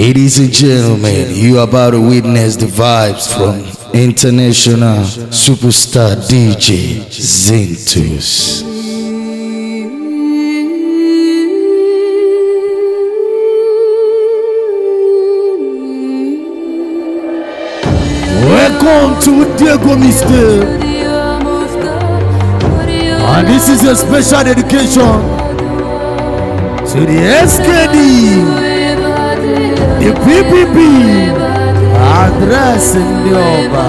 Ladies and gentlemen, you are about to witness the vibes from international superstar DJ Zintus. Welcome to Diego Mister, and this is a special dedication to the SKD. The PPP address in the Oba.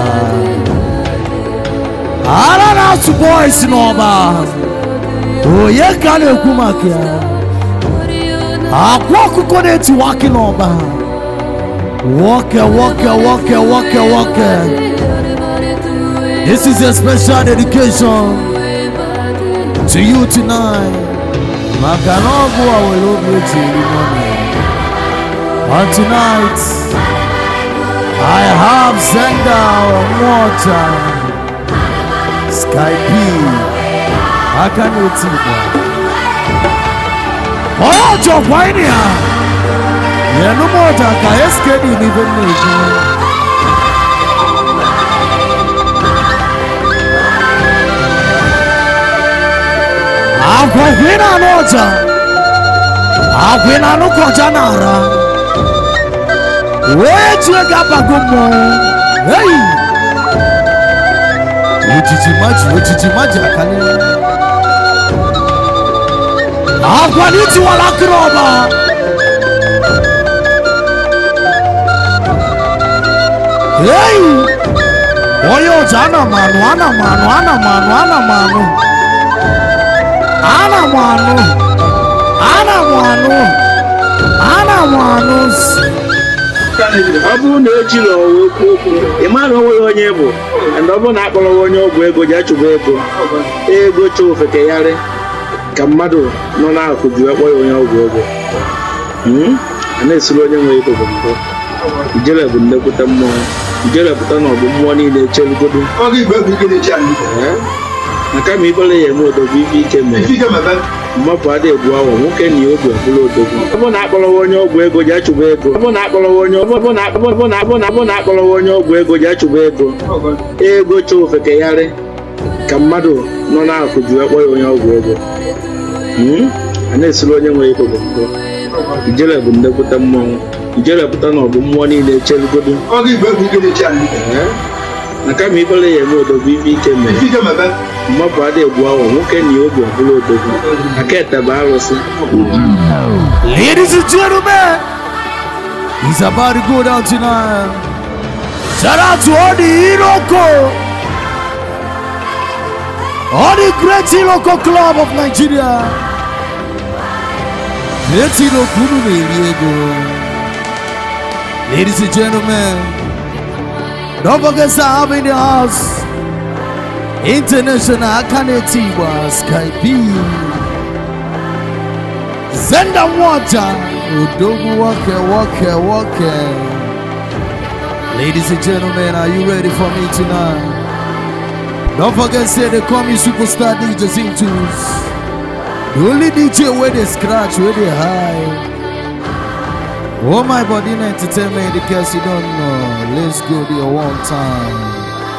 I don't know to boys in Oba. Oh, yeah, can you come here? I walk on to walk in Oba. Walker. This is a special dedication to you tonight. Makanobu, I will love you till the morning. And tonight, I have Zenda Water, Skype, I can't wait to oh, Jopainia! Yeah, no more talk, I escaped even me. I'll go win an order. I'll win an Okojanara. Where do you got back home? Hey! What did you imagine? I've got it to a lacroba. Hey! Oyo Jana manu. Abu no chilo Emmanuel onye bụ and ọ bụ na akpọrọ onye ọgwụ ego ji achụba ego chofeke yare ka mmadụ nọ na-akụ ju ekpọ onye ọgwụ ego a na-esiri onye nwe ego bụ mbụ ijele bụ nnekwute mmụọ ijele pụta na ọbụ mmụọ niile echelugodo maka ma ikpere ya eme odogwu ife ike mere mmapụ adị egbu ahụ nwoke na ya obi ọbụla odogwu ọ bụ na akpọrọ onye ọgwụ ego ji achụba ego ọ bụ na akpọrọ onye ọgwụ ego ji achụba ego chofeke yarị ka mmadụ nọ na-akụ ju ekpọ ya onye ọgwụ ego a na-esiri onye nwe ego bụ mbụ ijele bụ nnekwute mmọnwụ ijele pụta na ọbụ mmụọ niile echelugodo maka ma ikpere ya eme odogwu ife ike mere mmapụ adị egbu ahụ nwoke na ya obi ọbụla odogwu aka etebe arụsị. Ladies and gentlemen, he's about to go down tonight. Shout out to all the Iroko, all the great Iroko club of Nigeria. Great Iroko Diego. Ladies and gentlemen, don't forget to have in the house International Akanetiwa Skype Zenda Water Udogu Walker. Ladies and gentlemen, are you ready for me tonight? Don't forget to say they call me superstar DJ Zintus. The only DJ where they scratch, where they hide. Oh my body entertainment, in case you don't know. Let's go there one time.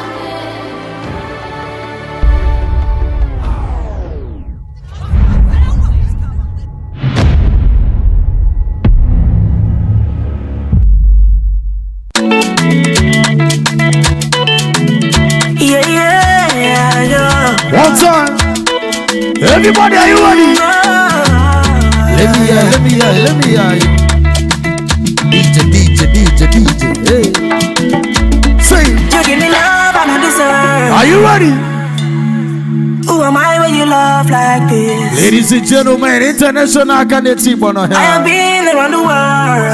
One time. Everybody, are you ready? Let me hear you. DJ. Hey. Say. You give me love and I deserve. Are you ready? Who am I when you love like this? Ladies and gentlemen, international Akanetiwa. I have been around the world.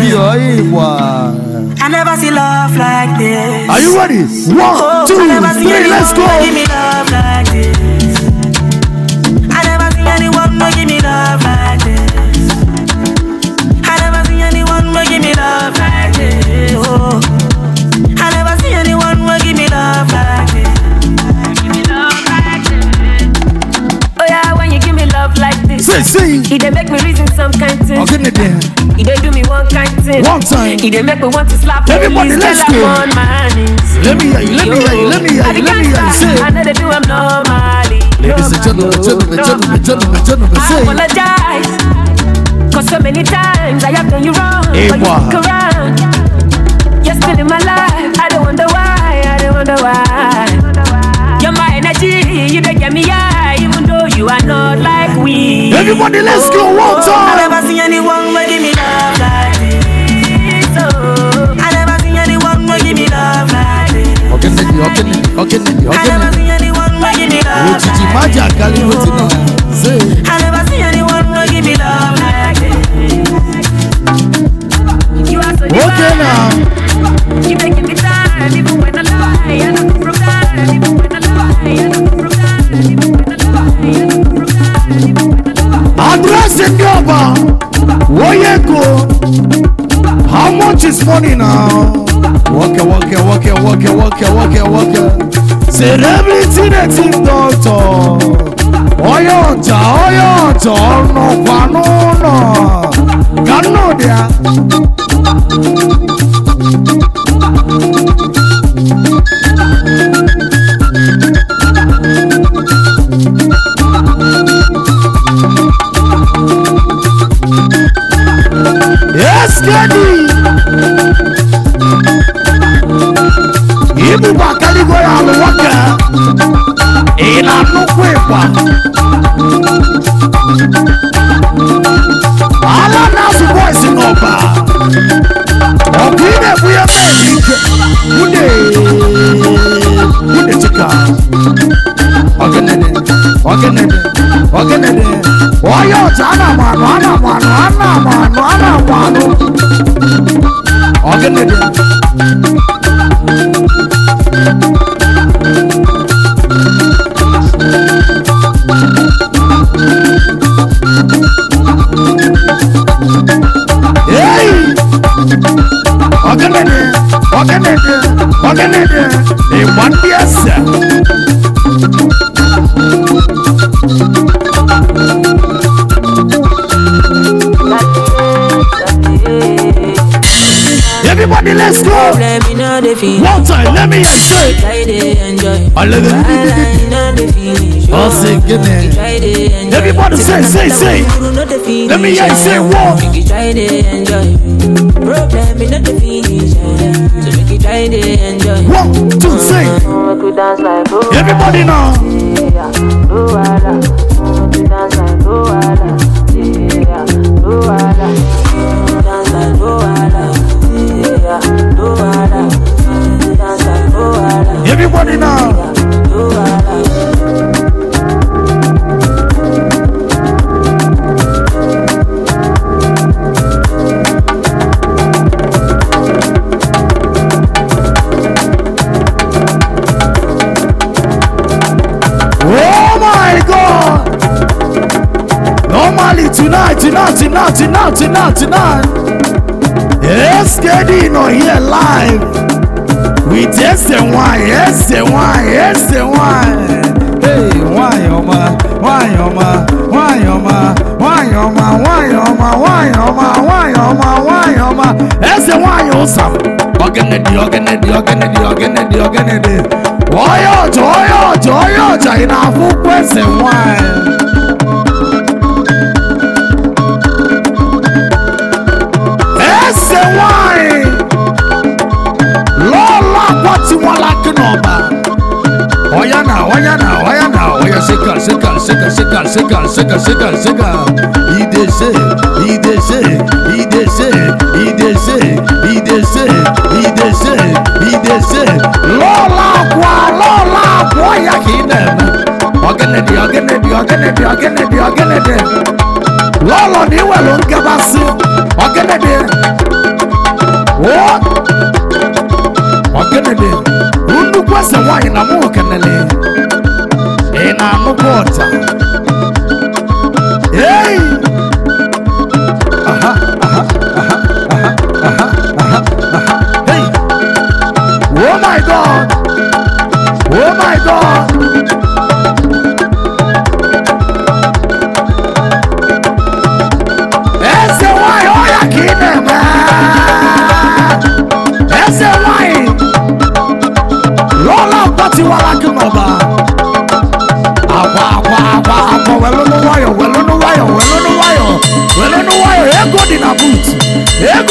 Skype, I never see love like this. are you ready? 1, 2, 3, let's go. Give me love like this. I never see anyone no give me love like this. I never see anyone no give me love like this. Oh, I never see anyone no give me love like this. Give me love like this. Oh yeah, when you give me love like this, Say. it dey make me reason some kind things. Okay, there. It dey do me one kind thing. dancing. One time. He dey make me want to slap. Everybody, let's go. On my knees. Let me hear you, let me hear you, let me hear you, let me hear you say. I know they do I'm normally. Ladies and gentlemen, say. I apologize. Cause so many times I have done you wrong. Hey, but you look around. You're still in my life. I don't wonder why. I don't wonder why. You're my energy. You don't get me high. Even though you are not like we. Everybody, let's go one time. I never seen anyone but give me love like this. I never seen anyone but give me love like this. Okay. I never seen anyone but give me love like this. I never seen anyone but give me love like this. You are so divine. Now. You making me tired even when I lie. I don't broke down even when I lie. I don't broke down even when I lie. I don't broke down even when I lie. Address in Yoba. Woyeko. How much is money now? Waka. Celebrity the team doctor. Oyota, no quano. Ganodia. Yes, Daddy. Ibu bakali go ya waka. Ina no kwepa. Ala na su boys in oba. Okine buya baby. Ude chika. Ogenede. Oyo ana manu. Ogenede. Hey! Ogenede. They want yes. Everybody, let's go. One time, let me hear you say. I love it. I'll say, give me. Everybody say. Let me hear you say what? One, two, say. Everybody now. Everybody now. Oh my God! Normally tonight. Yes, Geddy no here live. We taste the wine, yes the wine. Hey, wine Yes the wine awesome. Organide. Oyo, China food question wine. Yes the wine. Lola, what you want like an oba? Oya now. Oya shake. Lola, boy, ya kinem. Organide. Lola, ni welo ngabasi. Organide. What? Organide. Undu kwese wine na mu kenele. Ina no water. Hey! Hey! Oh my God! Ese why oya kine man.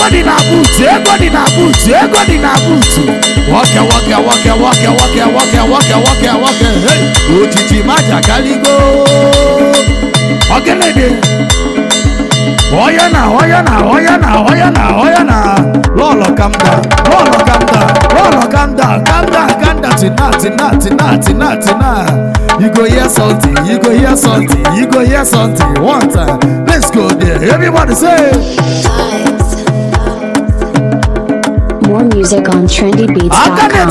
di na boot, ego di na boot, ego di na boot. Waka. Hey, Ojiji Maja Kaligo. Ogenede. Oyana. Lolo, calm down. Calm down. Tonight. You go hear something. One time. Let's go there. Everybody say. More music on trendybeats.com.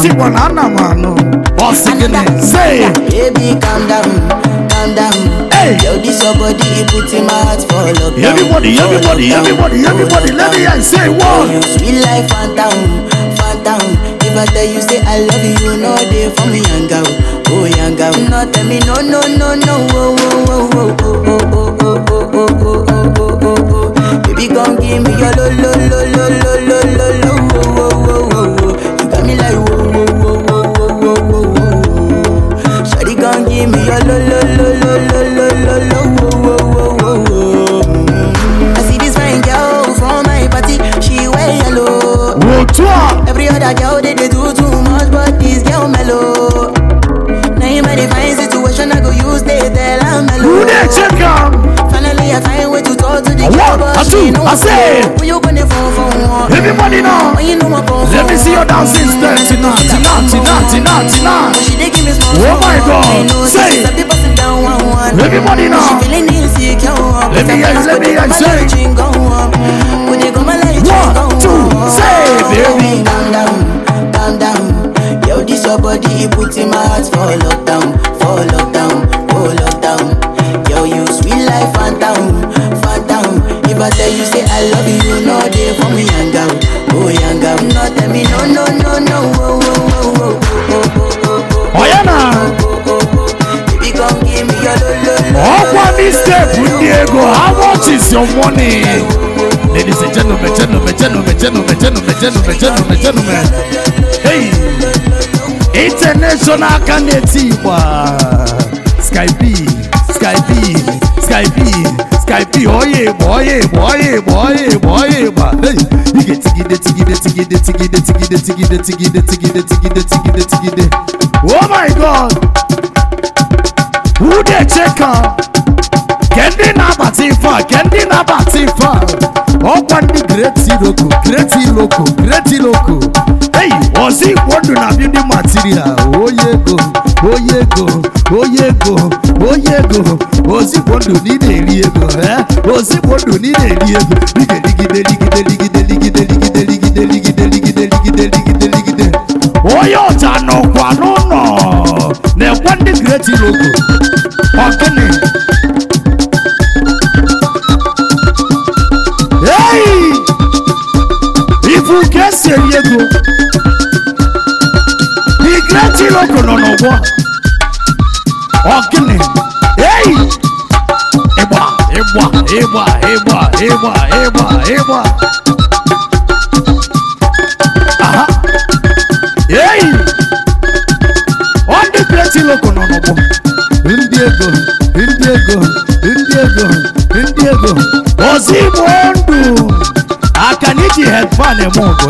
Say. Baby, calm down. Hey. Yo, this your body, you put in my heart for love. Everybody, let me hear say what? You sweet life, phantom. If I tell you say I love you, you know they for me young girl. Oh young girl, no tell me no. Oh. Baby, gon' give me your lo. You got me like whoa. Shawty gon' give me your lo. I see this fine girl from my party, she wear yellow. Every other girl they do too much, but this girl mellow. Now in my fine situation, I go use they tell I'm mellow. Finally I find way to talk to the girl, but she know what's up. When you gonna phone for one? Everybody now. When you know my phone. Let me see your dancing step tonight. She dey give me small. Oh my God. Say. Everybody now. She feeling insecure. Let me hear say. 1, 2, say, baby. Calm down. Yo, this your body, put in my heart for lockdown. Yo, you sweet life, phantom. If I tell you say I love you, you know they for me young girl. Oh young girl, no tell me no. Oh yeah now. Baby, come give me your lo. Oh, this step, Diego. How much is your money? Ladies and gentlemen. Hey, international candidate, Skype. Oh yeah, boy. Hey, you get tigide. Oh my God, who they check out? Kendi na batifa. Open the great loco. Hey, Ozi wonder na building material. Oh yeah go. Ozi wonder need a liego, Ozi wonder need a liego. Ligide. Oh yo tano kwa no. Ne one the great loco. Okay. Hey! If you get serious, the great loco no one. Okay. Hey! Eba. Aha. Hey! On the great loco no one. Indiego. Ozimondu. Akaniti headpan emongo.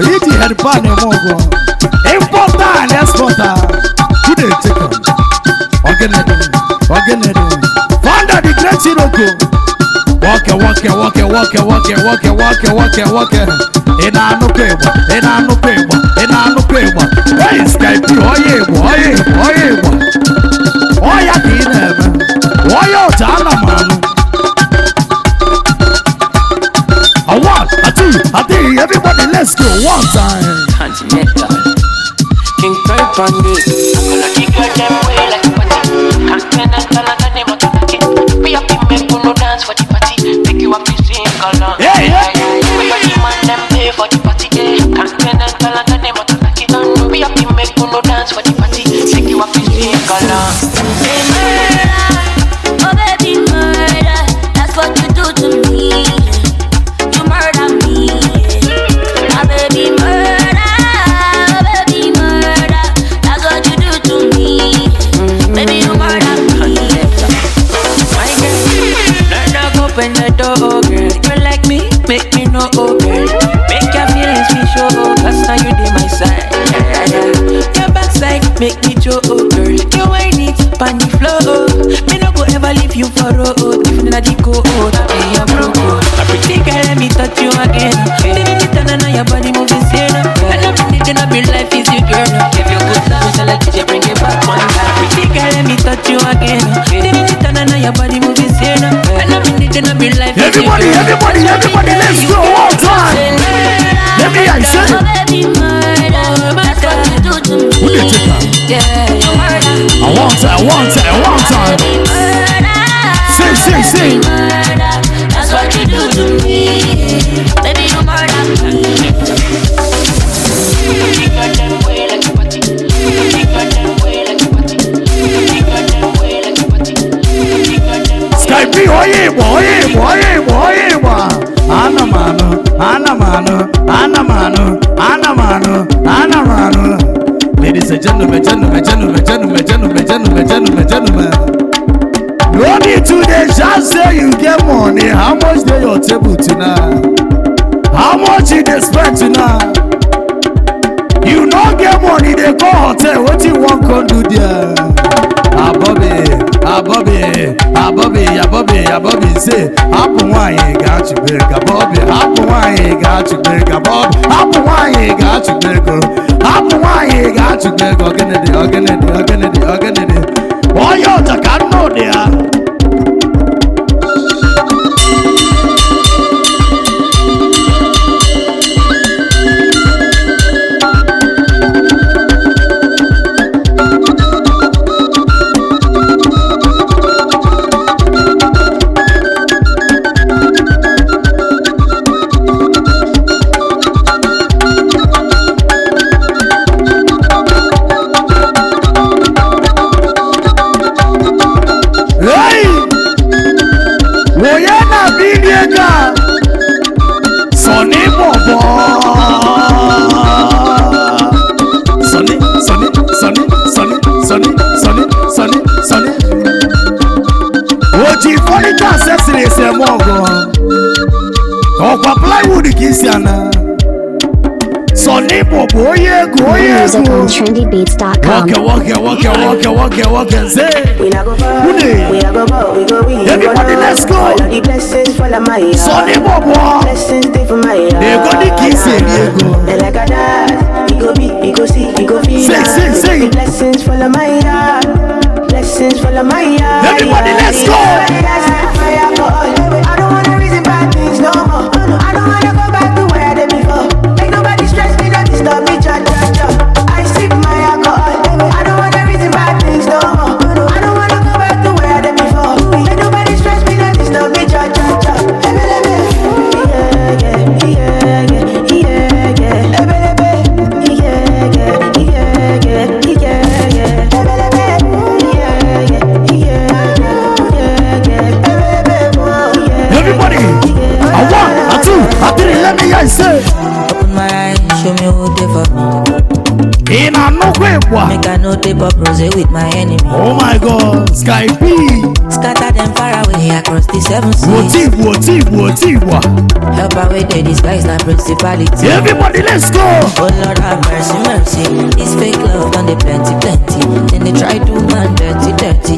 Importer and exporter. Who they take on? Organed. Founder the great Chiroko. Walk. Enanukeba. Hey, Skype. Oya kine. Oya jana manu. A one, a two, a three. Everybody, let's go one time. Continental King Pipe and this. We have to make no dance for the party. Make you happy, sing along. Yeah. We have to man them pay for the party. Continental and the name of the party. We have to make no dance for the party. Make you happy, sing along. Say murder, oh baby murder. That's what you do to me. You murder me. My baby murder, oh baby murder. That's what you do to me. Baby you murder me. make me joke, girl. You ain't it, pan the floor. Me no go ever leave you for road. Even in the code, be a broke. A pretty girl, let me touch you again. Didn't turn on your body moving sane. And everything in my life is you, girl. Give you good love, so like you bring it back one time. Pretty girl, let me touch you again. Didn't turn on your body moving sane. And everything in my life is you, girl. Everybody, let's go one time. Let me answer. Who did you take? I want time. Sing. That's what you do to me. Baby, you murder me. You got them way like a party. You got them way like a party. You got them way like a party. You got them. Skype, oye. Anamano. Ladies and gentlemen. No need to just say you get money. How much they your table tonight? How much you they spend tonight? You don't get money, they go hotel. What you want to do there? Bobby, say, Apple wine got you big, Bobby. Apple wine got you big, Bobby. Apple wine got you big, Apple wine got you big. Organity. Why you can't know there? Music on trendybeats.com. Walk and say. We not go far. We not go far. We go we. Everybody, let's go. All of the blessings fall on my yard. Sonny Bobo. Blessings stay for my yard. They go the kiss in Diego. And like a dad, we go be, we go see, we go feel. Sing. The blessings fall on my yard. Blessings fall on my yard. Everybody, let's go. I don't wanna reason bad things no more. I don't wanna go back to where I did before. Make nobody stress me, don't disturb me, cha. I sip my alcohol. I don't wanna reason bad things no more. I don't wanna go back to where I did before. Make nobody stress me, don't disturb me, cha. Everybody, I want, I do, I didn't let me guys say. Open my eyes, show me who they for me. In a no way, Make I know they pop rose with my enemy. oh my God, Skype. Scatter them far away across the seven seas. What? Help away the disguise like principality. Everybody, let's go. Oh Lord have mercy. This fake love and they plenty. Then they try to man dirty.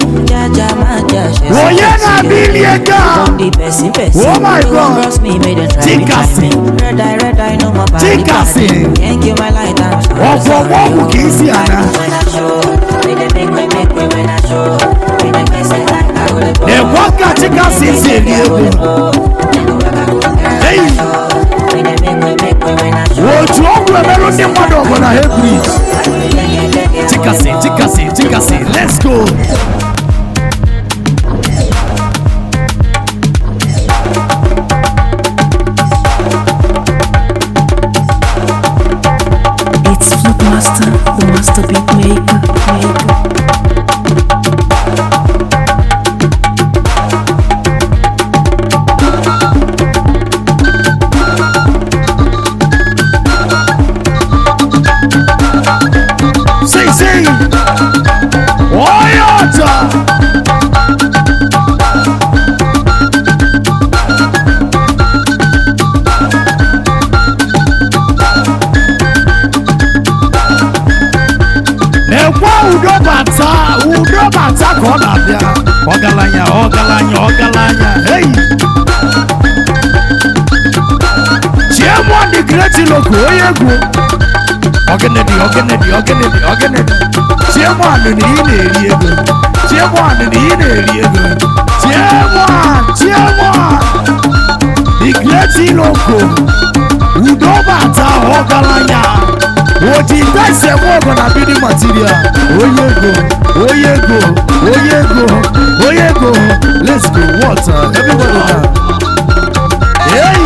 Oh yeah, na biliega. Oh my God. Cross me, made them try me. Red eye, no more body. Can't kill my light, I'm sorry. What kisi ana? When I show, when they make me when I show. When they kiss it like I would have. The waka tika sisi liego. Hey. When they make me when I show. Wo tuongo mero ndi mwado gonna help me. Tika si, let's go. It's Flip Master, the master beat maker. Say, Oyata. bata kona bia. Ogalanya, ogalanya, ogalanya. Hey. Chiamwa the great loco, oyego. Ogenedi, ogenedi, ogenedi, ogenedi. Chiamwa ni ego. Chiamwa ni ego. Chiamwa. The great loco. Udobata ogalanya. Oti tase mo gonna be the material. Oyego. Let's go. Water. Everybody now. Hey.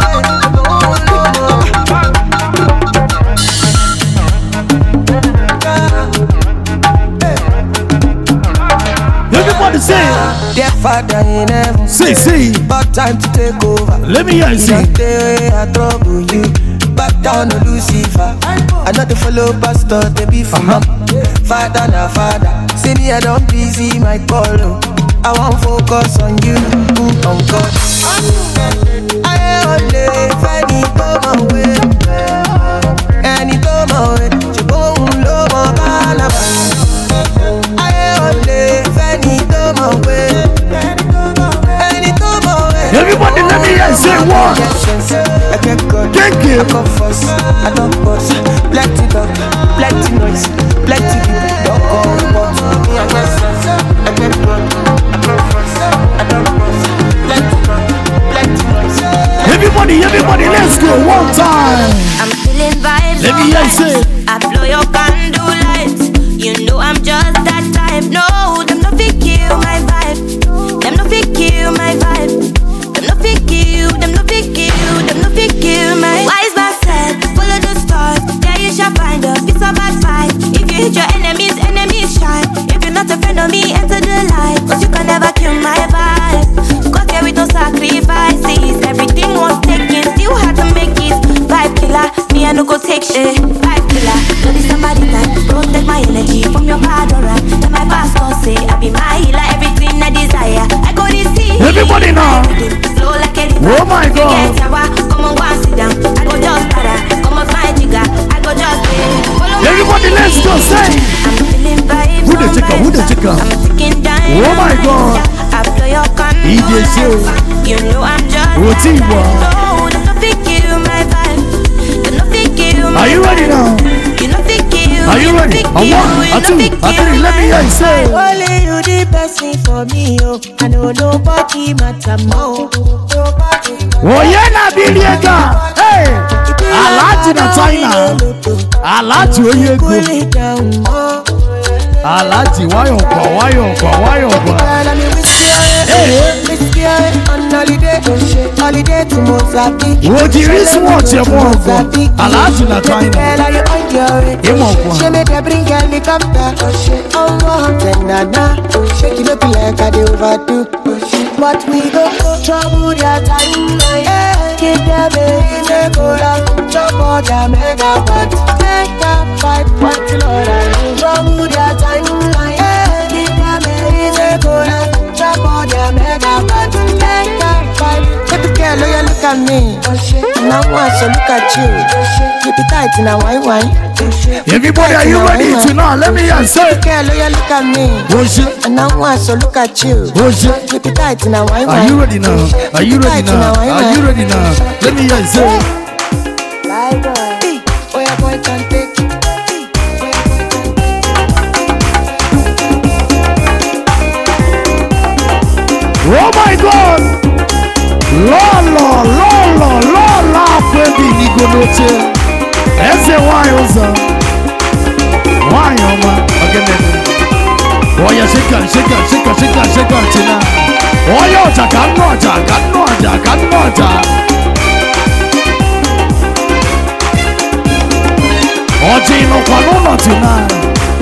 Everybody say, dear Father in heaven, see. about time to take over. Let me hear you say. I trouble you. Back down on Lucifer. I know the follow pastor, they be for mom. Father na father. See me, I don't busy my call. I won't focus on you, on God. I only any come away. Any come away. You won't love my balaba. I only any come away. Any come away. Everybody let me hear you say what? Thank you. I come first, I don't boss. Plenty dog, plenty noise, plenty people. Don't call report. Me I get sense, I get good. I come first, I don't boss. Plenty dog, plenty noise. Everybody, let's go one time. I'm feeling vibes. Let me hear you say. I blow your candle lights. You know I'm just that type. No, them no fit kill my vibe. Them no fit kill my vibe. Them no fit kill. Them no fit kill. Them no fit kill my. Wise man said, follow the stars. Yeah, you shall find a piece of advice. If you hit your enemies, enemies shine. If you're not a friend of me, enter the light. Cause you can never kill my vibe. Got here with no sacrifices. Everything was taken, still had to make it. Vibe killer, me I no go take shit. Vibe killer, no this somebody time. Protect my energy from your bad aura. Then my pastor say I be my healer, everything I desire. I go to see. Everybody now. Slow like a river. Oh my God. Come on, go and sit down. I go just para. Come on, my jigger. I go just follow. Everybody, let's go say. I'm feeling vibes. Who the chicken? I'm taking down. Oh my God. I blow your candle. You know I'm just. No, them no fit kill my vibe. Them no fit kill my. Are you ready now? You no fit kill. Are you ready? A one, a two, a three. Let me hear you say. Only you the best thing for me, oh. I know nobody matter more. Oh yeah, na biliega. Hey, Alaji na China. Alaji oyego. Alaji wayokwa. Holiday to Mozambique. Woji risi watch your move. Alaji na China. She made her bring helicopter. Oh, na. Shake it up like I do overdo. But we go trouble their timeline. Keep their baby in a cola. Trouble their mega pot. Take that fight, what Lord I do. Trouble their timeline. Keep their baby in a cola. Trouble their mega pot. Take that fight. Baby girl, you look at me. Now I so look at you. Keep it tight in a wine. Everybody, are you ready to know? Let me answer. Baby girl, you look at me. And now I so look at you. Keep it tight in a wine. Are you ready now? Are you ready now? Are you ready now? Let me answer. Bye boy. Oh yeah, boy can take it. Oh my God! Lola, baby, Nigonoche. Ese wayoza. Wayoma. Okay, baby. Oh yeah, shake China. Oh yeah, kanoja. Oji no kwanono tonight.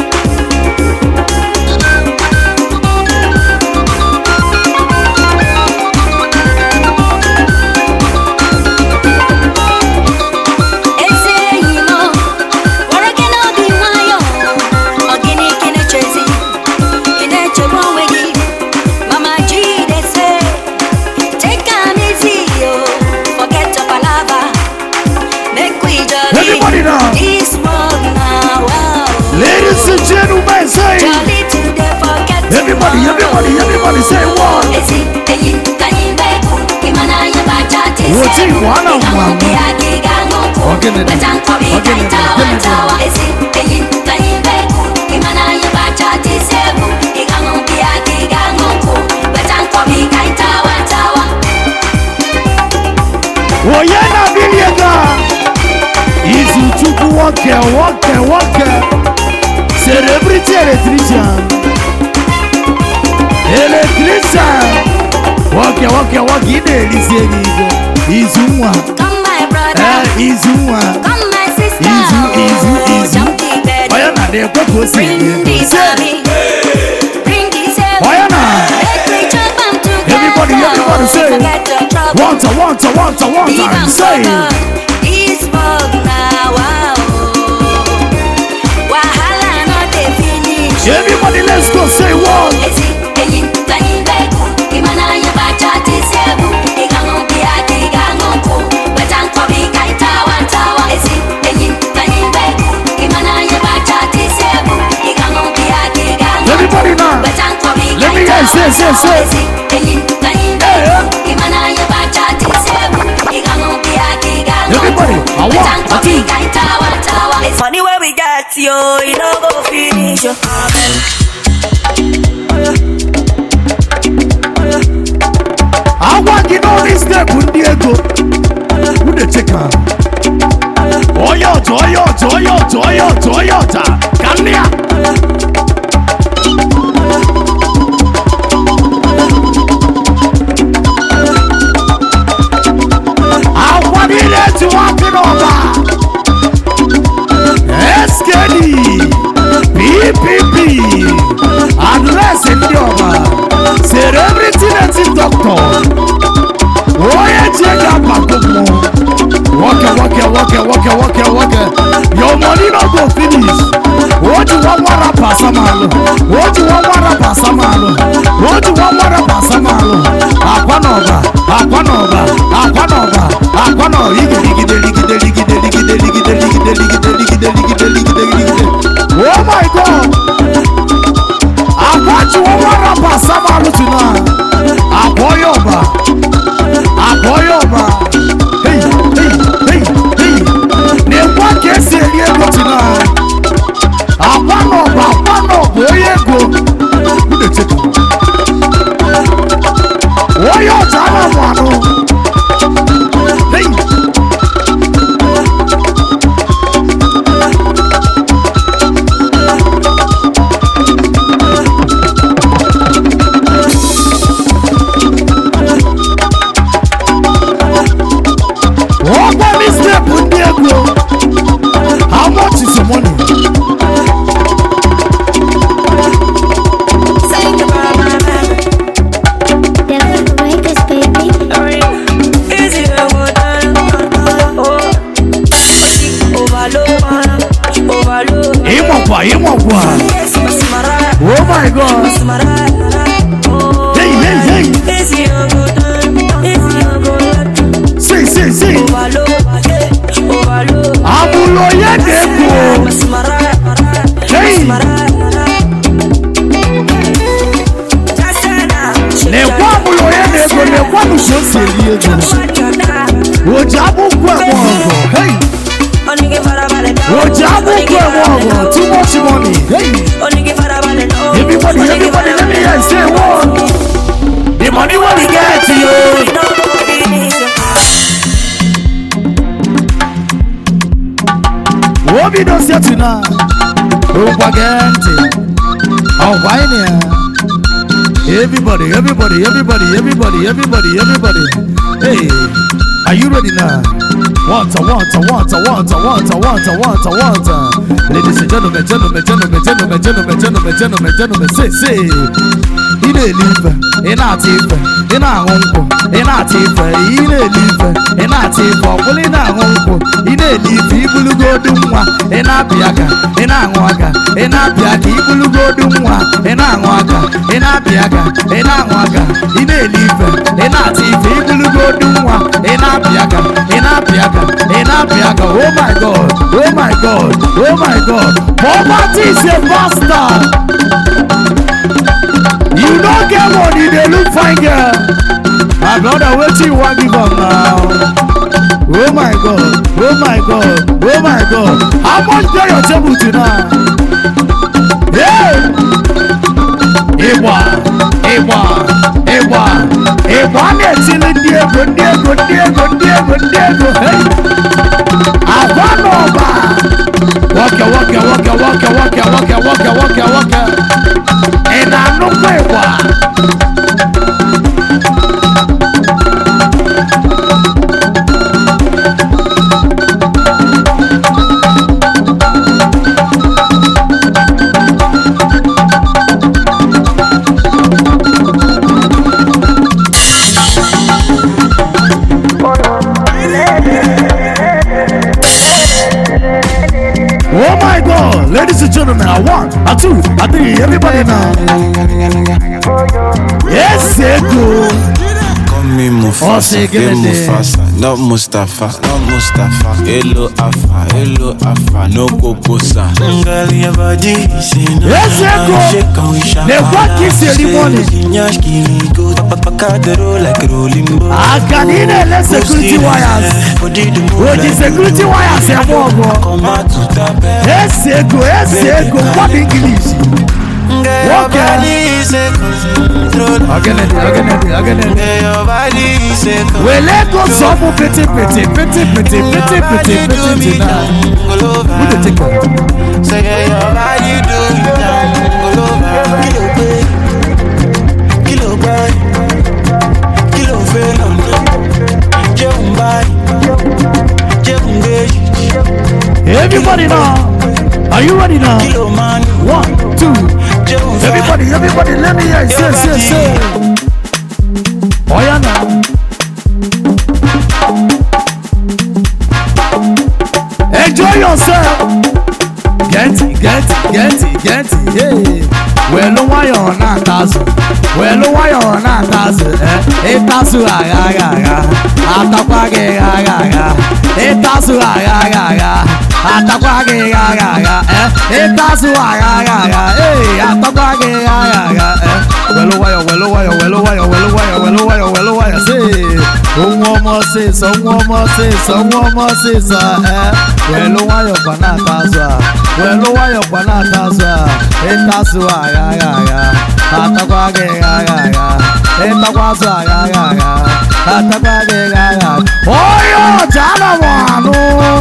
Everybody now. This world now, wow. Ladies and gentlemen, say. Jolly to the forget. Everybody, say what? What's it? One of them. Oyana Biliega Izu Chuku Walker Celebrity electrician Walker Ide Elise Izu Nwa Come my brother, Izu Nwa come my sister. Izu Jump the bed. Oyana de Koko Bring this baby. Bring this baby. Oyana Let me jump am together. Everybody say Forget your trouble. Want Even say this bug now, wow. Wahala no dey finish. Everybody let's go say what? Everybody now. Let me hear say. Everybody, I want. Funny where we got you, you know go finish you. I want you know this step with Diego. Who the checker? Toyota. Kania. I want it to walk it over. SKD. PPP. Address in the over. Celebrity native doctor. Oye chega pakumo. Walk. Your money not go finish. What you want pasamalo? Aquanova. Oh my God! I want you want pasamalo tonight. Aquayoba. Hey. Ne kwa kesi eliego tonight. Aquanova, oyego. Who the check? Oyo tana wano. Hey. How much is the money? Oh my God! Hey! Say! Abuloye Deko! Hey! Nekwa Abuloye Deko, nekwa Nushose Liego. Ojabu Kwemogo, hey! Ojabu Kwemogo, too much money, hey! Everybody, let me hear say what? The money when we get to you. What we don't say tonight? Propaganda. Oh, why now? Everybody. Hey, are you ready now? Want. Ladies and gentlemen, say. He dey live in our teeth, in our home, in our teeth. He dey live in our teeth, in our home. He dey live. He will go do one in our piaga, in our waga, in our piaga. He will go do one in our waga, in our piaga, in our waga. He dey live in our teeth. He will go do one in our piaga, in our piaga, in our piaga. Oh my God! Poverty is a bastard. You don't get money, they look fine, girl. My brother, what you want to give up now? Oh my God, oh my God, oh my God. How much do your table tonight? Yeah! Ewa, Diego. Hey! Avanova! Waka. And I'm no Ewa. Oh my God, ladies and gentlemen, I one, I two, I three, everybody now. Yes, go. Call me Mufasa, Mufasa, not Mustafa. Hello Afa, no Kokosa. Yes, go. The what is ceremony? I can hear the security wires. What is security wires? Yes, go. What English? Again. Well, let go some pretty now. Who the take off? Say your body do it now. Kilo boy, kilo felon, everybody now. Are you ready now? 1, 2. Everybody, let me hear. Say. Oh yeah now. Enjoy yourself. Get it. Yeah. Well, why you're not dancing? Etasu aga. Atakwage aga. Etasu aga. Atakwage aga. Etasu aga. Hey, atakwage aga. Well, why? Say, someone more say, Well, why you're banana? Etasu aga. Atakwage aga. Oh, yo, Jana Wano.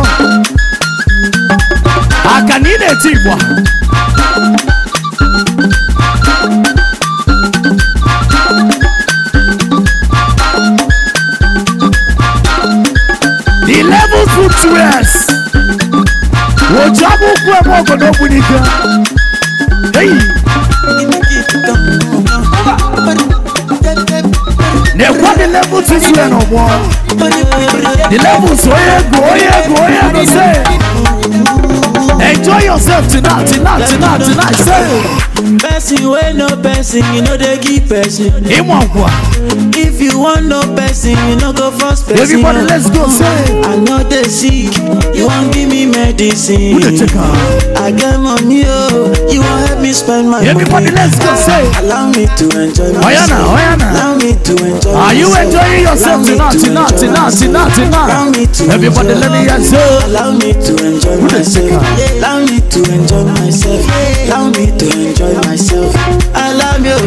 I can eat a tigwa. The level footwears. Wojabu kwa mwoko dobunika. Hey. Ne what the level footwear no more. The level so go say. Enjoy yourself tonight. Say. Person wey no person, you know they give person. If you want no person, you know go first person. Everybody, let's go. Say. I know they sick, you want give me medicine. I get money, you want help me spend my money. Everybody, let's go. Say. Allow me to enjoy myself. Allow me to enjoy myself. Are you enjoying yourself tonight? Everybody, let me answer. Allow me to enjoy myself. Allow me to enjoy myself. Allow me to enjoy myself. I love you.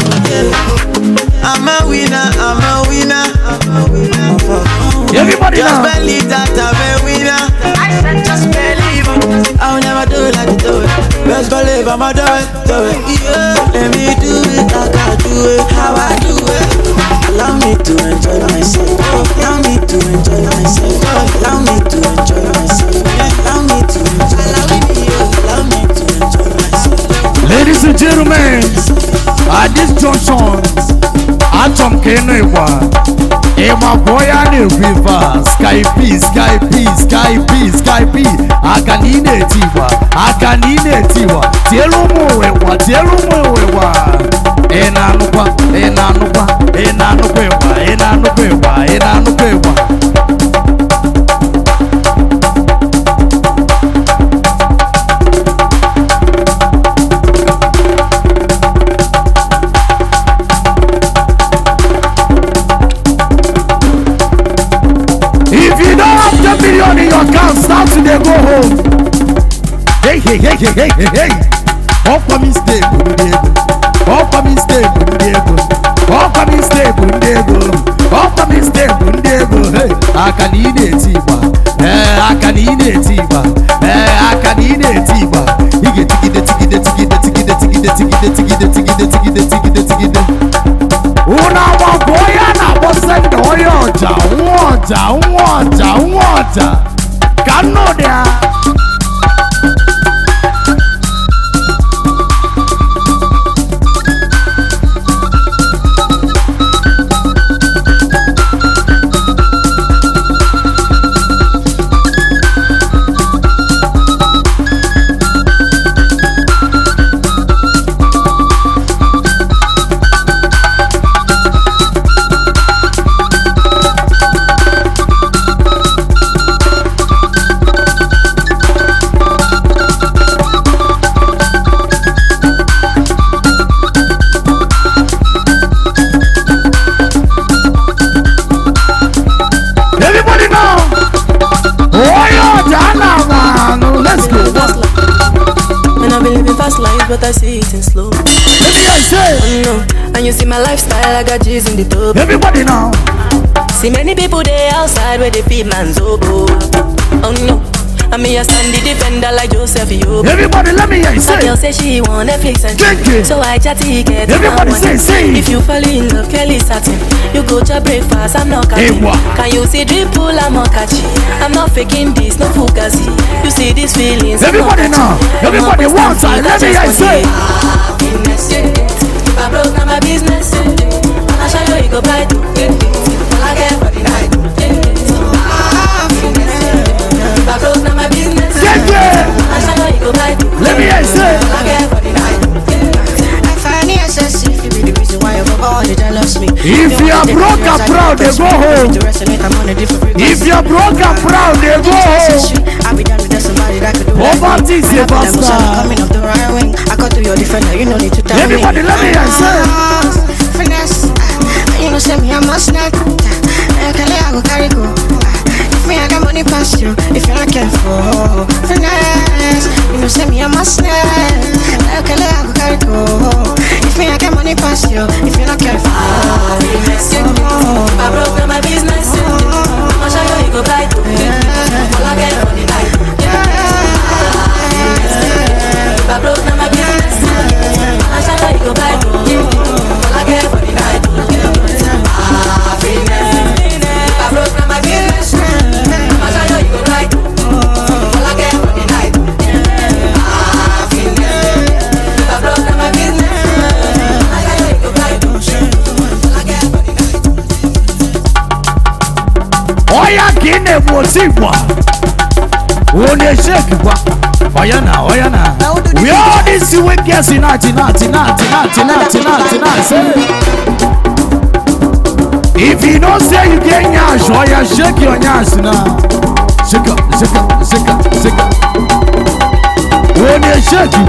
I'm a winner. Everybody just believe that I'm a winner. I said just believe. I'll never do it like you do it. Just believe I'ma do it. Yeah. Let me do it like I do it. How I do it. Allow me to enjoy myself. Allow me to enjoy myself. Allow me to enjoy myself. Allow me to enjoy. Allow me to enjoy myself. Ladies and gentlemen, at this junction, Atom Kenewa, Emma Boyani River, Sky P, Akanine Tiwa, Telumo, Enanukwa. they go home. Hey, hey, hey, hey, hey, hey, hey. Up for me stay, Bundego. Up for me stay, Bundego. Up for me stay, Bundego. Up for me stay, Bundego. Hey, I can eat it, Tiba. I can eat it, Tiba. I can eat it, Tiba. You get Una wagoya na bosend oyoja, water. Kanodia. But I see it in slow. Oh no, and you see my lifestyle, I got G's in the top. Everybody now. See many people there outside where they feed man's oboe. Oh no, I mean I stand the defender like Joseph Yobo. Everybody let me hear you say. My girl say she want Netflix and chill, so I chat ticket. Everybody say. If you fall in love, Kelly satin. You go to breakfast, I'm not catching. Can you see drip pull, I'm not catching. I'm not faking this, no fugazi. You see these feelings. Everybody now. Everybody wants it. Let me hear you say. If I broke, now my business. I'll show you go buy to get it. All I get for the night. If I broke, now my business. I'll show you go buy to get it. Let me hear you say. All I get for the night. I find it excessive. You be the reason why you're all the jealous me. If you're broke and proud, they go home. If you're broke and proud, they go home. I'll be down with somebody that could do it. Poverty is a bastard. Coming off the right wing. I got to your defender, you no need to tell me. Everybody let me answer. Finesse, you know say me I must not. I go carry go. If me I got money past you, if you're not careful. Finesse, you know say me I must not. I go carry go. If me I got money past you, if you're not careful. I broke down my business. I'ma show you go buy to all I get for the night. I broke down my business. I'ma show you go buy to all I get for the night. I broke down my business. I'ma show you go buy to all I get for the night. I broke down my business. I'ma show you go buy to all I get for the night. Oya kine mozibwa. One shake kwa. Oya na. We all this we guess in 19. If you don't say you get nyash, oya shake your nyash now. Shake up. One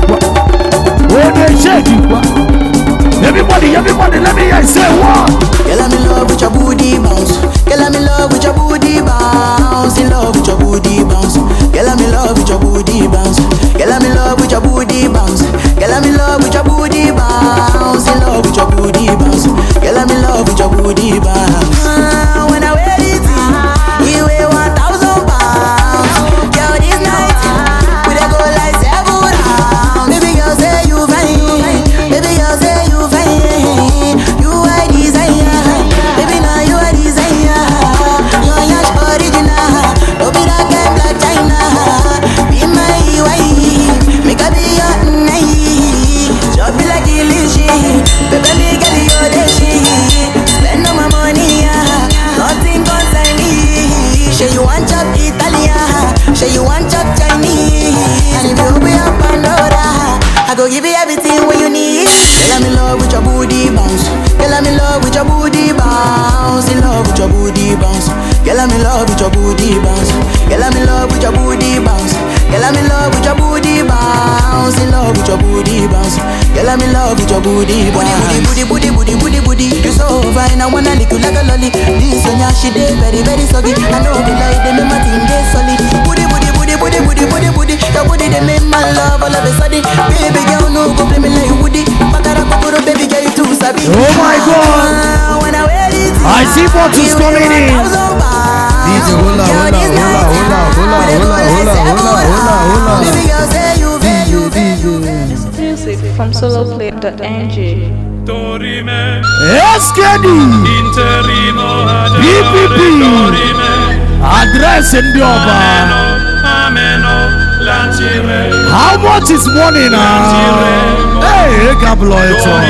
shake kwa. Everybody, let me hear say what? Girl, I'm in love with your booty bounce. Girl, I'm in love with your booty bounce. In love with your booty bounce. Girl, I'm in love with your booty bounce. Girl, I'm in love with your booty bounce. Girl, I'm in love with your booty bounce. In love with your booty bounce. Girl, I'm in love with your booty bounce. When I wear it, you weigh 1,000 pounds. Girl, this night we dey go like 7 rounds. Baby girl say you fine. Baby girl say you fine. You are desire. Baby now you are desire. You're yash original. Don't be that guy black China. Be my wife. Make a be your night. Chop me like illusion. Baby me get your dashi. Spend all my money. Nothing concern me. Say you want chop Italian. Say you want chop Chinese. And if you be a Pandora, I go give you everything what you need. Girl, I'm in love with your booty bounce. Girl, I'm in love with your booty bounce. In love with your booty bounce. Girl, I'm in love with your booty bounce. Girl, I'm in love with your booty bounce. Girl, I'm in love with your booty bounce. In love with your booty bounce. Girl, I'm in love with your booty bounce. Booty. You so fine, I wanna lick you like a lolly. This one, yeah, she dey very, very soggy. I know the light, they make my thing get solid. Booty. is coming in. DJ hola. Music from soloplay.ng. SKD BPP Address in the Oba. How much is money now? Hey, Gabloeton.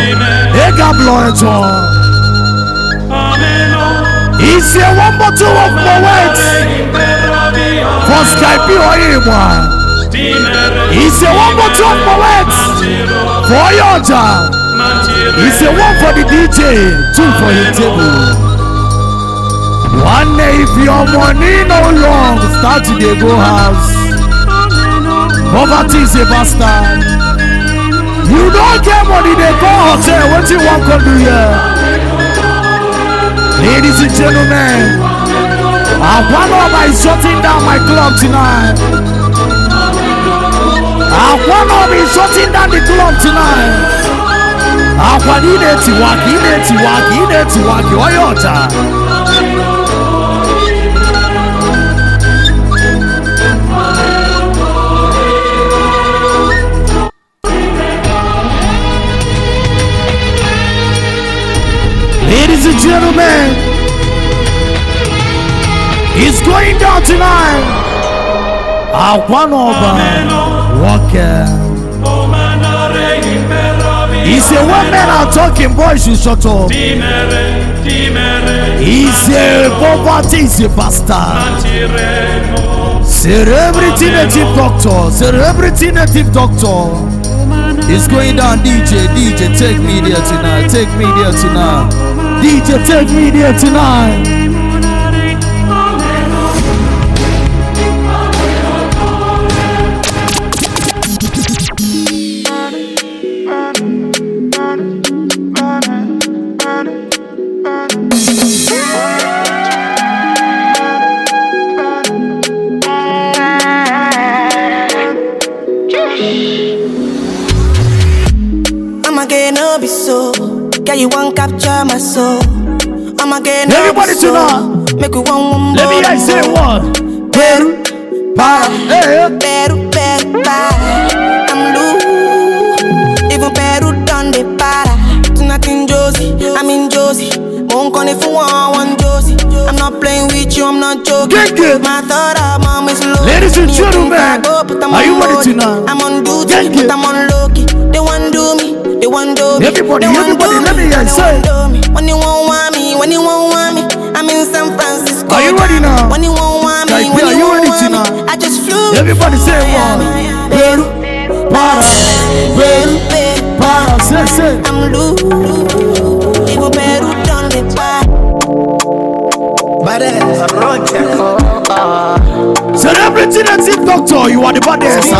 Is there one bottle of Moet for Skype or anyone? Is there one bottle of Moet for Yota? Is there one for the DJ? Two for his table. One day if your money no long, start to dey go house. Poverty is a bastard. You don't get money, they go hotel. What you want to do here? Ladies and gentlemen, Aquanoba is shutting down my club tonight. Aquanoba is shutting down the club tonight. Aquanide tiwaki, Oyota. Ladies and gentlemen, it's going down tonight. Aquanoba Walker. He said, when men are talking, boys should shut up. He said, poverty is a bastard. Celebrity native doctor. It's going down, DJ, take me there tonight. DJ, take me there tonight. Be so, girl, you won't capture my soul. I'm again. Everybody so, tonight. Make we one. Let me hear you say one. Peru, para, Peru, para. I'm loose. Even Peru done the para. Tonight in Josie, I'm in Josie. Won't call if you want Josie. I'm not playing with you, I'm not joking. Get. My thought of mom is low. Ladies and gentlemen, are you ready tonight? I'm on duty, but I'm on low-key. They want do me. They want do me. Everybody, let me hear you say. When you won't want me, I'm in San Francisco. Are you ready now? When you won't want me, are you ready tonight? I just flew. Everybody say one. Peru, para, say. I'm loose. Even Peru done the part. Celebrity native doctor, you are the baddest.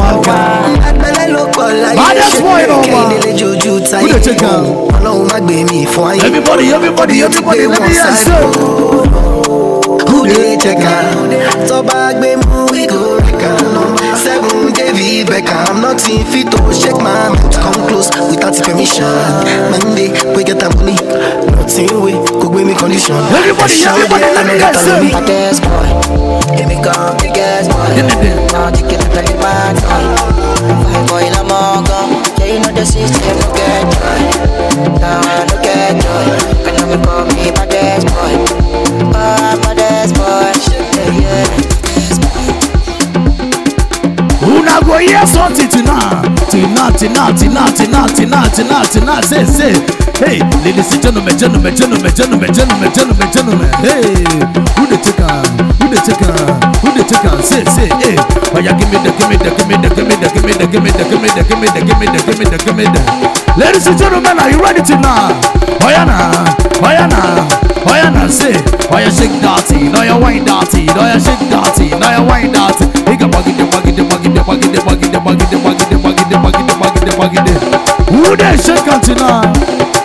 Baddest boy, no man. Who they check out? Everybody, let me hear you. Who they check out? So back, baby, we go back. 7 David Beckham. I'm not in fit to shake my hand. Come close without permission. Monday, we get a money. Nothing we could be me condition. Everybody, let me hear you. Baddest boy, here me come, biggest boy. Magic in the bad boy. Boy, I'm all gone. Yeah, you know the system, no get joy. Now I no get joy. Can you call me baddest boy? Oh, I'm baddest boy. Yeah. Una go hear something tonight. Say. Hey, ladies and gentlemen. Hey, who they take on? Say. Hey, oh yeah, give me the. Ladies and gentlemen, are you ready tonight? Oh yeah, now, say. Oh yeah, shake dirty. No, you wine dirty. No, you shake dirty. No, you wine dirty. He got buggy. Who they shake on tonight?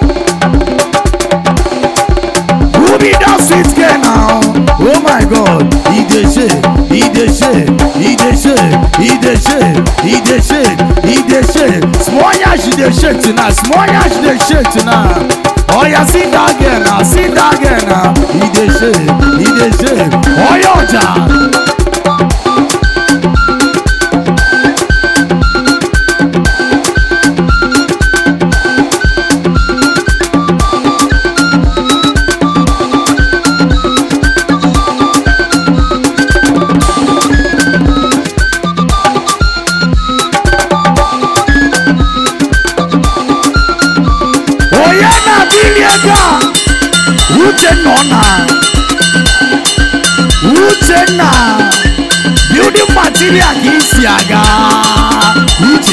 Who be that sweet girl now? Oh my God, he dey shake. Small yash dey shake tonight. Oh yeah, see that girl now. He dey Building material Kisiaga. Uche.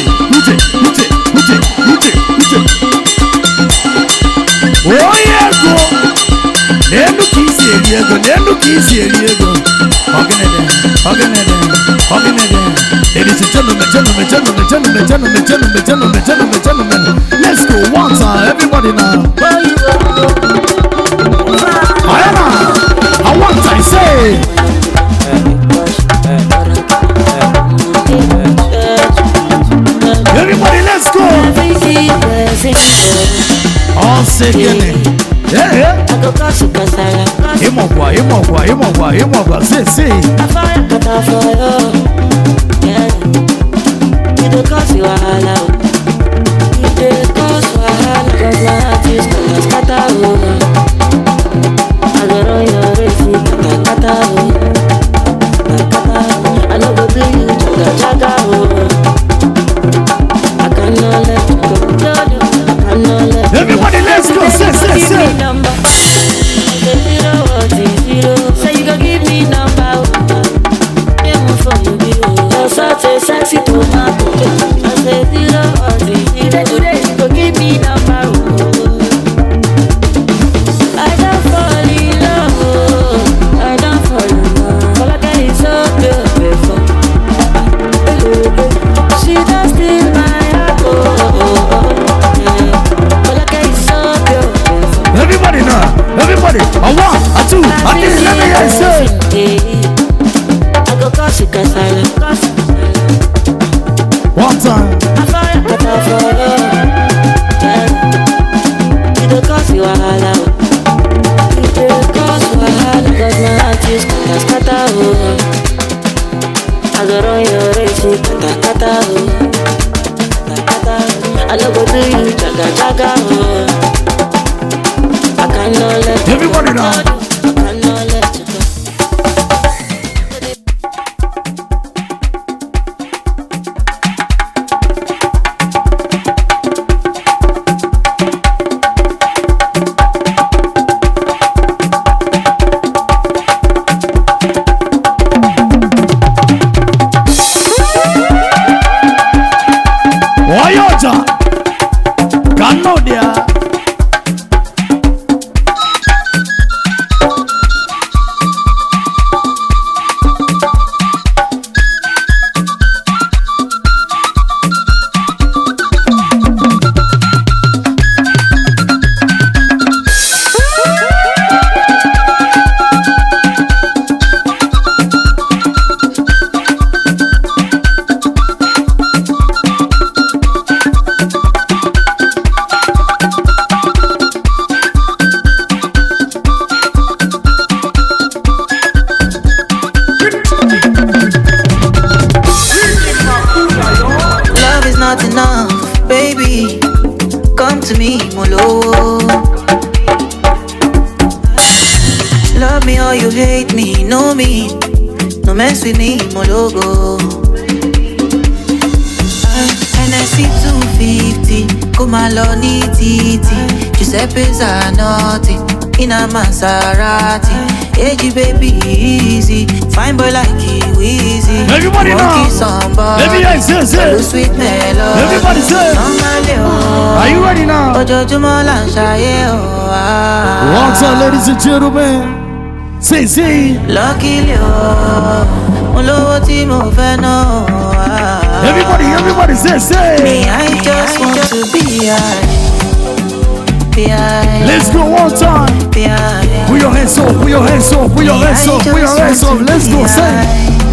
Oh yeah, go. Nenu kisi eliego. Organize. Ladies and gentlemen. Let's go one time, everybody now. I want to say. Everybody, let's go. All second. Yeah. Imogwa. Say. Everybody, let's go. Say. Say you go give me number. Such a sexy tomato. I say today you go give me number. I don't fall in love. All I get is so beautiful. She just steal my heart. All I get is so beautiful. Everybody now. Everybody. A 1, a 2, a 3. Let me hear say. I go cause you can silence. One time. I follow. You don't cause you wahala. You don't cause wahala. Cause my heart is kata. I go run your race, kata. I no go do you jaga. I cannot let you. Everybody now. I cannot let you go. with me, my logo. NSC 250, come along, titi. Giuseppe Zanotti, in a Maserati. Hey, baby, easy. Fine boy like Weezy. Everybody now. Everybody say. Sweet melody. Everybody say. Are you ready now? One time, ladies and gentlemen. Say. Lucky Leo. Everybody say. Me, I just want to be high. Let's go one time. Put your hands up. Let's go, say.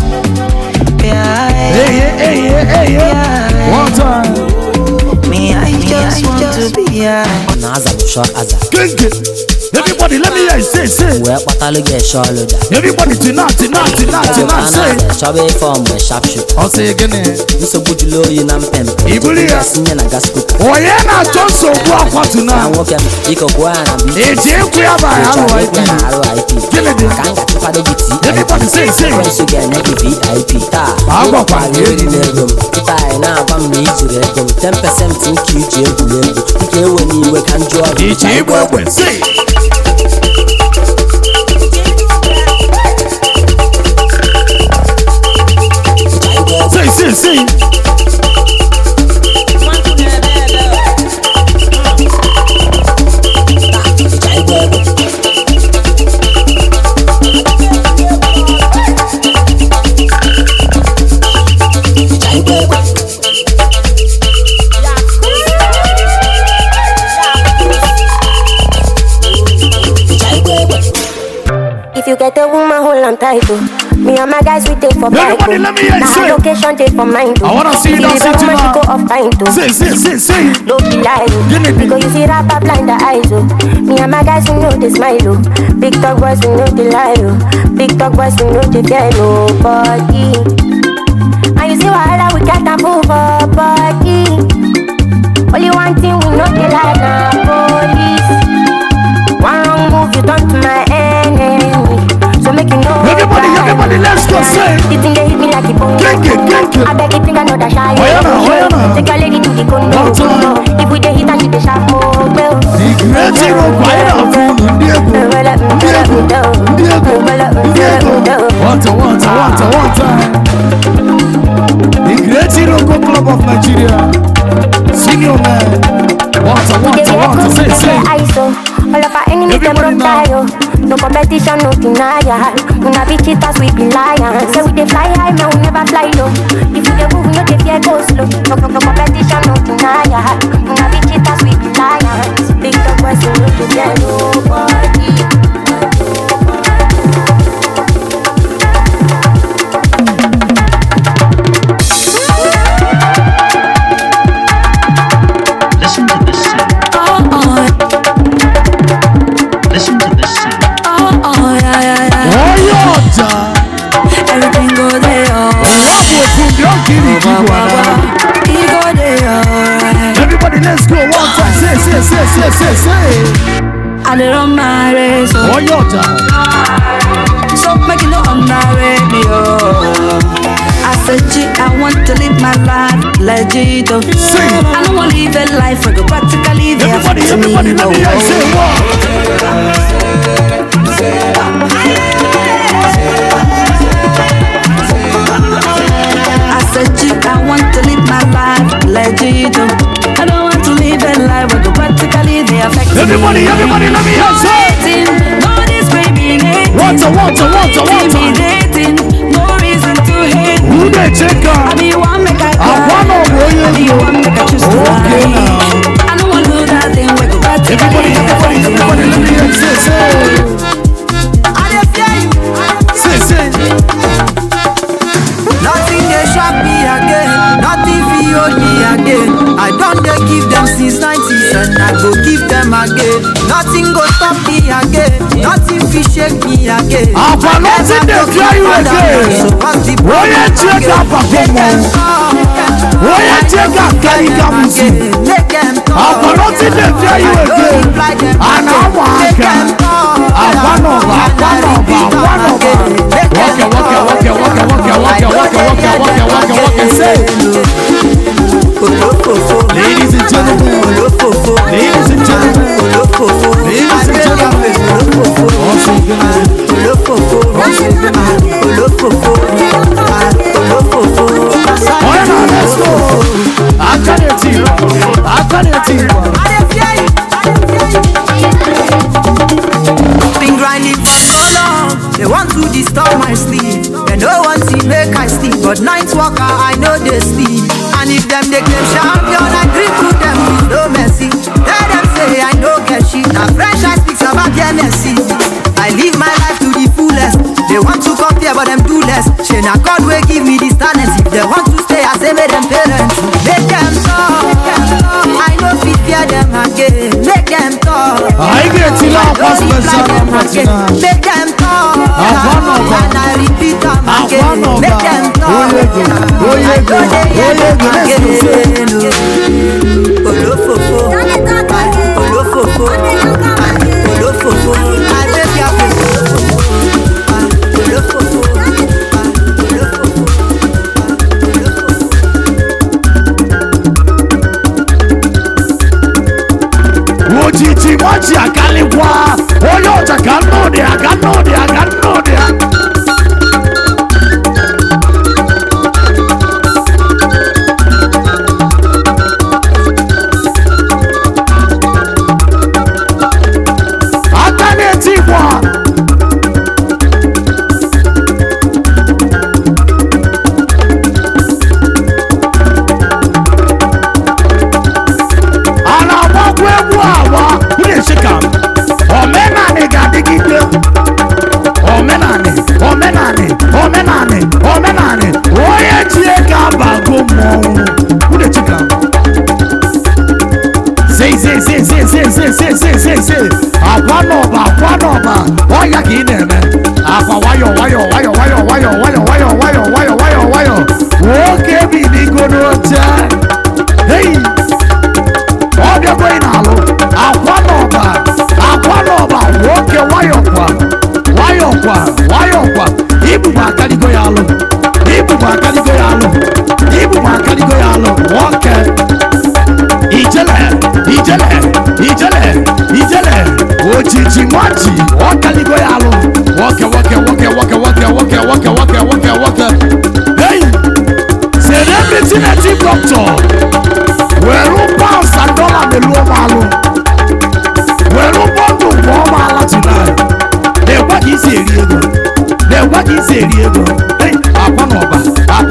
Hey. One time. Me, I just want to be high. Good. Everybody, let me hear you say. Everybody tonight, say. I'll say again. Ibulia. Oh yeah, na Johnson walk tonight. It's you everybody say. Say. If you get a woman, hold on tight. Me and my guys, we take for bike. Now location take for mine too. I wanna see you dancing tonight. Go off time too. Say. Don't be lying. Because you see rapper blind the eyes. Me and my guys, we know they smile. Big dog boys, we know they lie. Big dog boys, we know they fear nobody. And you see why we got a move up body. Only one thing we know they like now police. One wrong move, you turn to my enemy. So make you know. Everybody, let's go say. You think they hit me like a bone. I beg you think I know that shy. Take your lady to the condo. If we dey hit and she dey sharp more. One time. The Great Hero Club of Nigeria. Senior man. One say. All of our enemies them broke tie. No competition, no denial. We na be cheaters, we be lions. Say we dey fly high, man, we never fly low. If we dey move, we no dey fear go slow. No competition, no denial. We na be cheaters, we be lions. Big dog boys, we no dey fear nobody. Everything go there. Everybody, let's go. One time, say. I don't run my race. Oh, your time. So make you know I'm not ready. I said, G, I want to live my life legit. I don't want to live a life where I go practically there. Everybody, let me hear you say what? I said, G, I want to live my life legit. I don't want to live a life where I go practically there. Everybody, let me hear you say. No discriminating. Intimidating. No reason to hate. Who they check out? I be one make I cry. I be one make I choose to lie. I don't want to do that thing where go back to everybody, let me hear you say. I dey fear you. Say. Nothing they shock me again. Nothing fi hold me again. I don't dey give them since 90s and I go give them again. Nothing go stop me again. Nothing fi shake me again. Nothing they fear you again. Why you check up performance? Why you check up carry gamusi? Nothing they fear you again. And I want Walk. Say. Ladies and gentlemen, let's go. Been grinding for so long, they want to disturb my sleep. They no want to make I sleep, but night walker I know they sleep. And if them they claim champion, I grip to them with no mercy. Tell them say I no get shit. Now fresh I speaks about their mercy. I live my life to the fullest. They want to compare, but them do less. She na God will give me this talent. If they want to stay, I say make them parents. Make them talk. I know fit fear them again. Make them talk. I get it now, now. Make them talk. And I repeat them again. Make them talk. Ojiji moji akalikwa. Oyo jakanode. Omenane. Oye chieka bago mo. Ude chika. Say. Aquanoba. Oya kineme. Aqua wayo. Okay, baby, go to chat. Hey. Obia going alo. Aquanoba. Okay, wayo kwa. Ibu makaligo yalo. Okay. Ijele. Ojiji maji. Wakaligo yalo. Waka. Hey. Celebrity native doctor. Weru pounds and dollar melu malo. Weru bondo mama ala tonight. The work is ego. Hey, Aquanoba.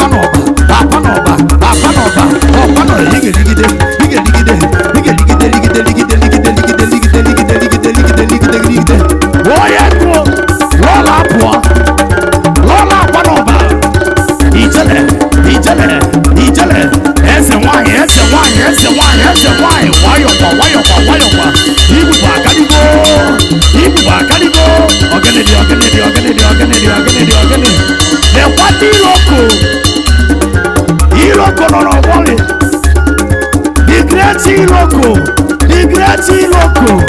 Iloko no wole. The great Iloko.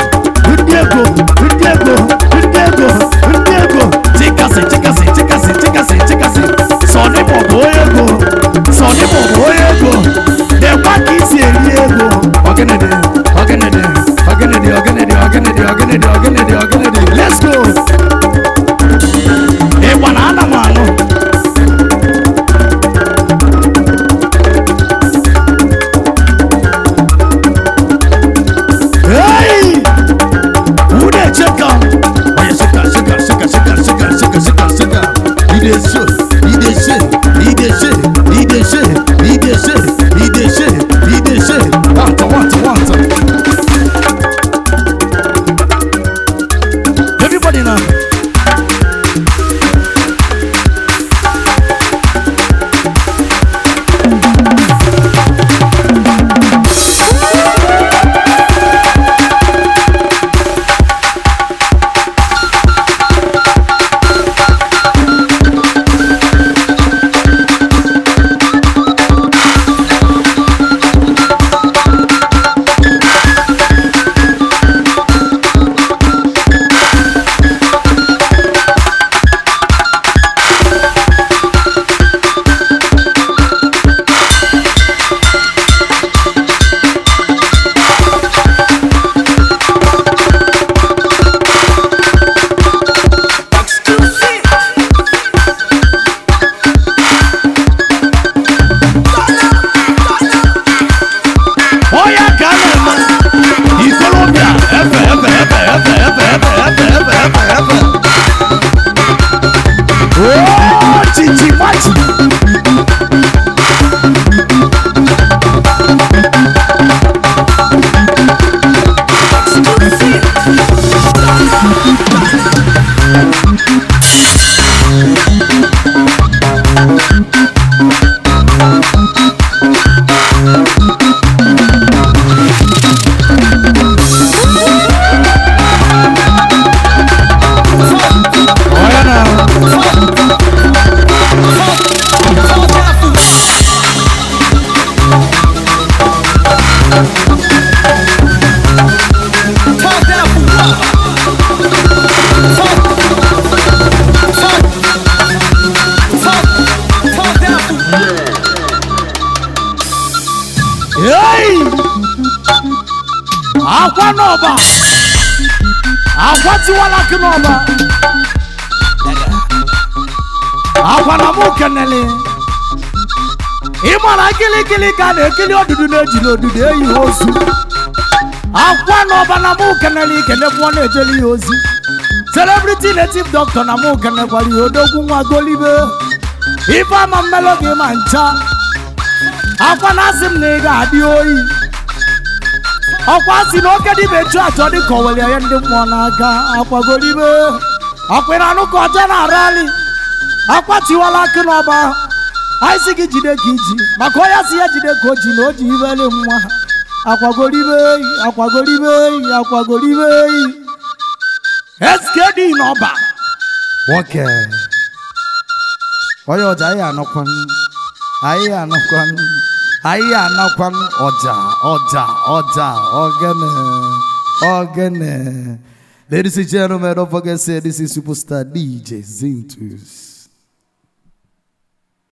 Udego. Chikasi. Sonny Boboyego. The work is ego. Ogenede. Let's go. Ewanana mano. Hey! Who they check out? Oh, you shaka. He dey shake. Want. Everybody now. Hey! Aqua Nova! Aqua Tiwala Nova! Aqua Namukanele! Imana kili kane kili odudu nejilo odudu eyi ozu. Aqua Nova Namukanele kene fwane jeli ozu. Celebrity native doctor Namukanele kwali odogu nwa golibe. Ifa mamelo ge mancha. Aqua nasim nega adi oyi. Aqua sinoke di becho achodi kowele ayende mwanaka. Aqua golibe. Aqua nanu koja na rally. Aqua Tiwala Nova. Isaac jide kiji. Makoya siya jide koji no jibele mwa. Aqua golibe. Aqua golibe. Aqua golibe. SKD Nova. Okay. Oyo jaya anokwan. Aya anokwan. Aya anokwan oja. Ogene. Ladies and gentlemen, don't forget say this is Superstar DJ Zintus.